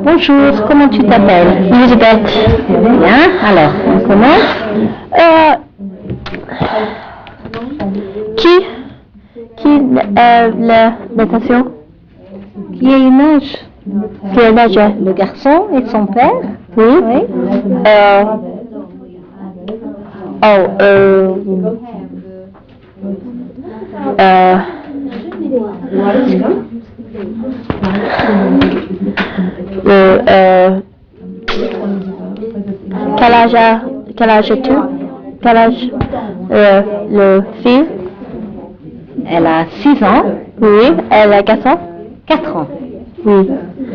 Bonjour, comment tu t'appelles? Elisabeth. Bien, alors, on commence. Qui la natation? Qui est il nage? Qui est nage? Le garçon et son père? Oui. Oui. Oh, quel âge as-tu? Quel âge le fille? Elle a 6 ans. Oui. Elle a 4 ans? 4 ans. Oui.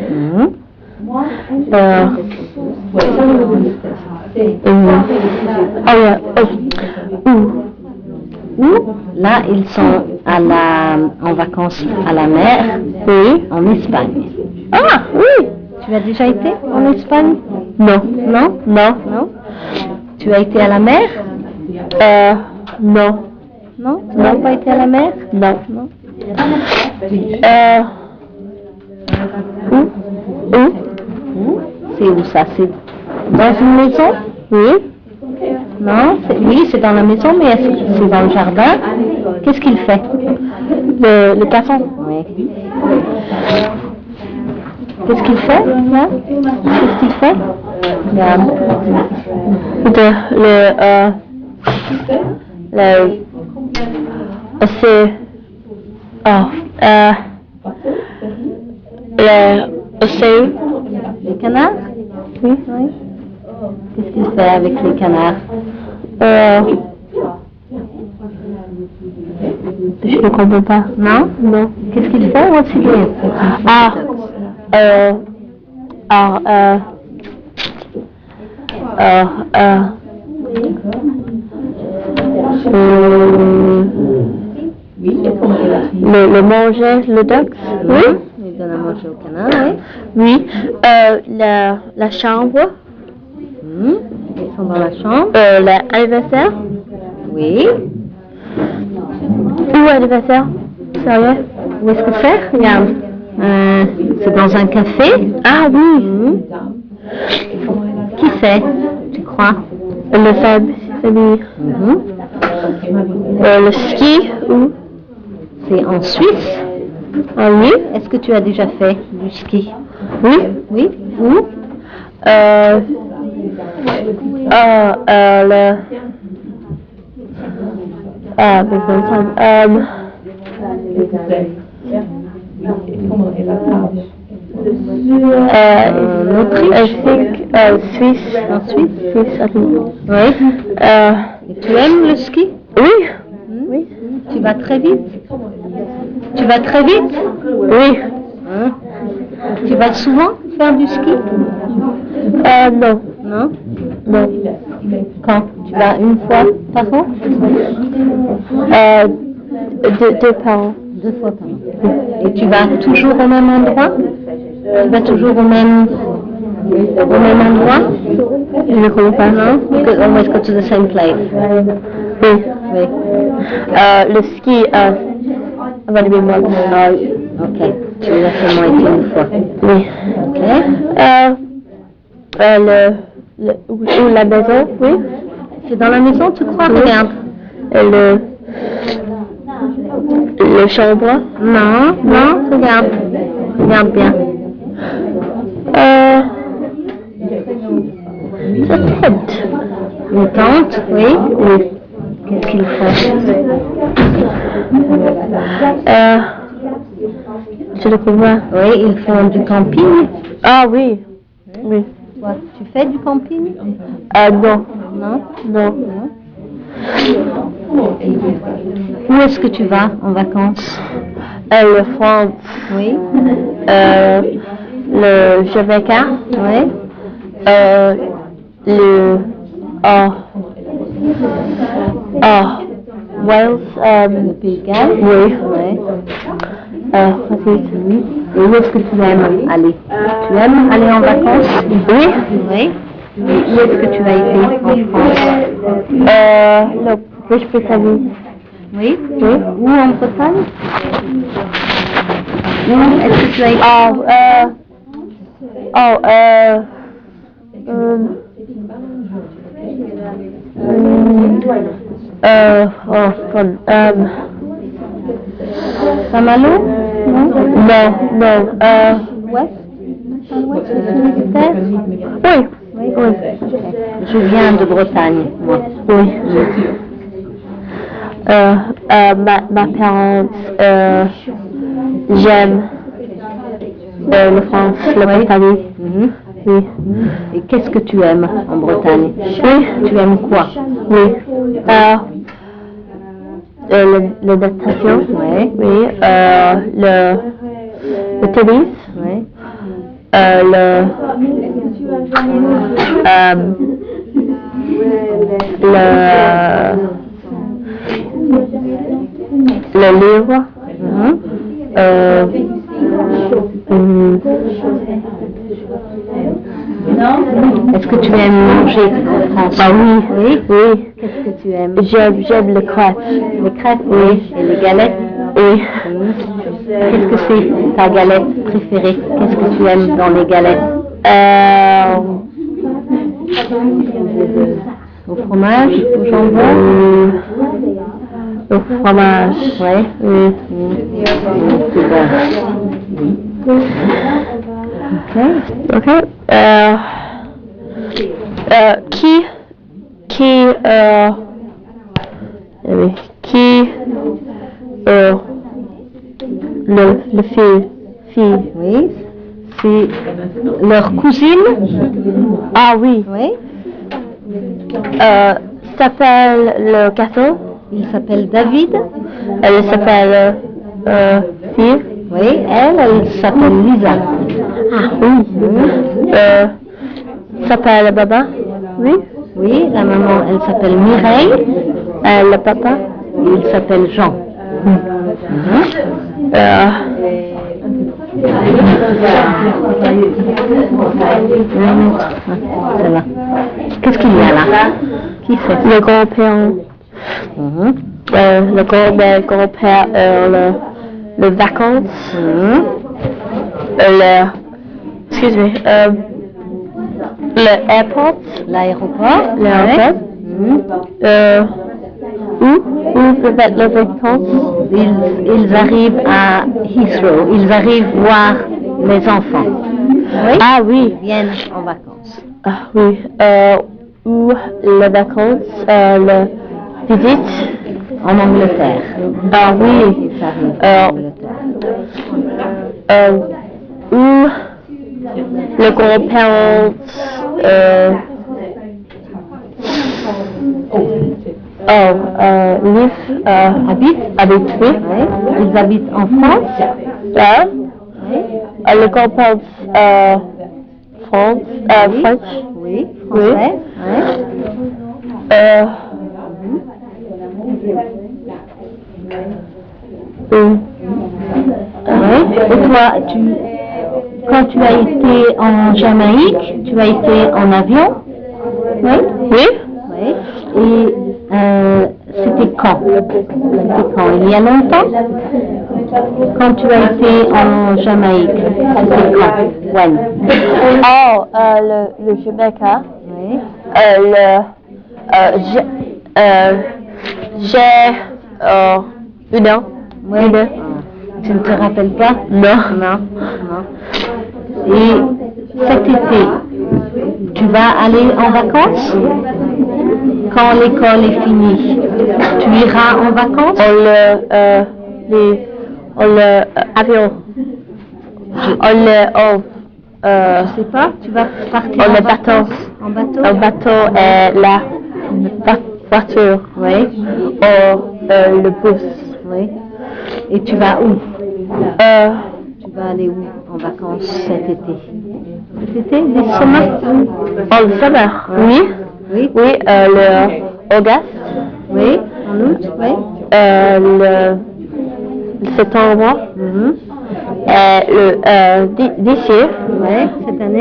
Où? Là, ils sont en vacances à la mer, Oui. en Espagne. Ah, oui. Tu as déjà été en Espagne? Non. Non? Non. Non? Tu as été à la mer? Non. Non? Tu n'as pas été à la mer? Non. Non? Où? C'est où ça? C'est dans une maison? Oui. Non? Oui, c'est dans la maison, mais est-ce que c'est dans le jardin? Qu'est-ce qu'il fait? Le garçon? Oui. Qu'est-ce qu'il fait? Là? Qu'est-ce qu'il fait? Regarde. C'est océan. Les canards? Oui. Oui. Qu'est-ce qu'il fait avec les canards? Je ne comprends pas. Non? Non. Qu'est-ce qu'il fait? What's he doing? Le manger, le ducks? Oui. Il donne à manger au canard, oui. Oui. La chambre. Ils sont dans la chambre. L'anniversaire. Oui. Où anniversaire? Sérieux? Où est-ce que c'est? Regarde. C'est dans un café. Ah oui. Qui c'est, tu crois? Le famille. Le ski. Où? C'est en Suisse. Ah oui. Est-ce que tu as déjà fait du ski? Oui. Oui. Où? En Autriche? I think Suisse. En Suisse? Suisse, I think. Oui. Et tu aimes le ski? Oui. Oui. Tu vas très vite? Tu vas très vite? Oui. Tu vas souvent faire du ski? Non. Non? Non. Quand? Tu vas une fois par an? Deux par an. 2 fois par an. Et tu vas toujours au même endroit? Tu vas toujours au même endroit? Je ne comprends pas. Non? You could always go to the same place. Oui. Oui. Le ski, on va dire moi. Ok. Tu l'as seulement été une fois. Oui. Ok. Ou la maison, oui. C'est dans la maison, tu crois? Oui. Regarde. Le chambre. Non, non, regarde. Regarde bien. Sa tête. Une tente, oui. Oui. Qu'est-ce qu'il fait? Je le comprends. Oui, ils font du camping. Ah oui. Oui. Toi, tu fais du camping? Non. Non? Non. Où est-ce que tu vas en vacances? Le France. Oui. Le Jamaïcain. Oui. Le Wales. Le Pays de Galles? Oui. Oui. Ensuite. Et où est-ce que tu aimes aller? Tu aimes aller en vacances? Oui. Oui. Et où est-ce que tu as été en France? La Grande-Bretagne. Oui. Oui. Où en Bretagne? Où est-ce que tu as été? Oh, fun. Saint-Malo? Non? Non. Ouest? Oui. Je viens de Bretagne, moi. Oui. Ma parente, j'aime la France, la Bretagne. Oui. Et qu'est-ce que tu aimes en Bretagne? Oui. Tu aimes quoi? Oui. La natation. Oui. Oui. Le tennis. Oui. Le livre. Est-ce que tu aimes manger en France? Ah oui. Oui. Qu'est-ce que tu aimes? J'aime les crêpes. Les crêpes? Oui. Et les galettes? Oui. Qu'est-ce que c'est ta galette préférée? Qu'est-ce que tu aimes dans les galettes? Au fromage? Au jambon? Au fromage. Ouais. Oui. C'est bon. Ok. Qui le fille. Oui. C'est leur cousine? Ah oui. Oui. S'appelle le garçon. Il s'appelle David. Elle s'appelle fille. Oui, elle s'appelle Lisa. Ah oui. S'appelle le papa. Oui. Oui, la maman, elle s'appelle Mireille. Le papa. Il s'appelle Jean. C'est là. Qu'est-ce qu'il y a là? Qui c'est? Le grand-père. Le grand-père, le vacances. Excuse-me. Le airport. L'aéroport. L'aéroport. Où les vacances? Ils arrivent à Heathrow. Ils arrivent voir les enfants. Oui? Ah oui. Ils viennent en vacances. Ah oui. Où les vacances? La visite? En Angleterre. Ah oui. Ils arrivent en Angleterre. Où le grand-père habite, oui. Oui. Ils habitent en France. Oui. Le grand-père France, French. Oui, français. Oui. Oui. Et toi, quand tu as été en Jamaïque, tu as été en avion? Oui. Oui. Oui. Et c'était quand? Il y a longtemps? Quand tu as été en Jamaïque, c'était quand? When? Oh, le Jamaica. Oui. J'ai une heure. Oui. Tu ne te rappelles pas? Non. Non. Et cet été, tu vas aller en vacances? Quand l'école est finie, tu iras en vacances? Avion. Je sais pas, tu vas partir en bateau. En bateau? Un bateau et la voiture. Oui. Le bus. Oui. Et tu vas où? Tu vas aller où en vacances cet été? Cet été, les summer? En summer. Oui. Oui. Oui, le Auguste. Oui, en août, oui. Le septembre. Et d'ici. Oui, cette année.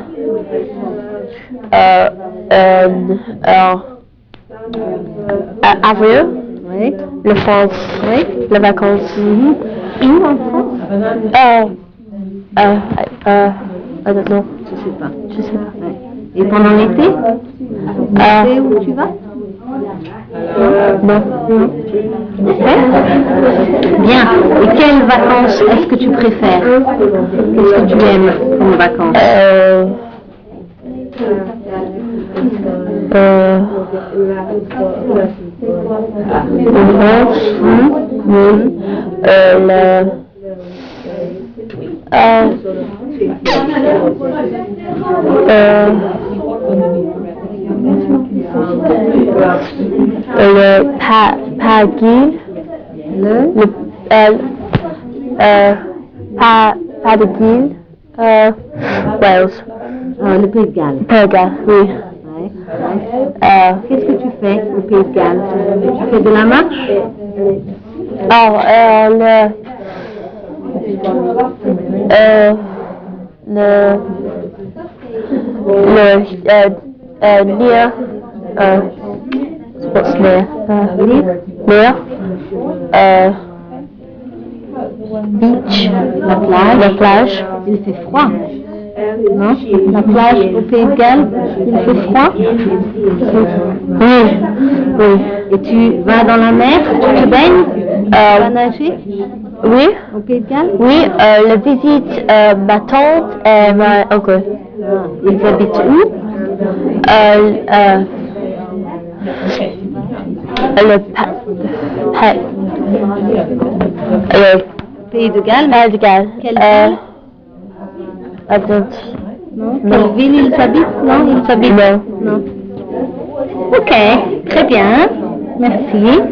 Avril. Oui. Le France. Oui. Les vacances. Où en France? non, Je sais pas. je sais pas. Ouais. Et pendant l'été? Tu sais où tu vas? Non. Ok. Bien. Et quelles vacances est-ce que tu préfères? Qu'est-ce que tu aimes comme vacances? Pas de Guil, Wales. Le Pays de Galles. Pays de Galles, oui. Ouais. Qu'est-ce que tu fais au Pays de Galles? Tu fais de la marche? Near, what's near? Near, beach, la plage. Il fait froid, non? La plage au Pays de Galles, il fait froid? Oui, oui. Et tu vas dans la mer? Tu te baignes? Tu vas nager? Oui, Au Pays de Galles? oui, la visite ma tante et mon oncle. Ils habitent où? Le Pays de Galles? Pays de Galles. Quelle ville? Non. Quelle ville ils habitent? Non, ils habitent. Non. Non. Ok, très bien. Merci.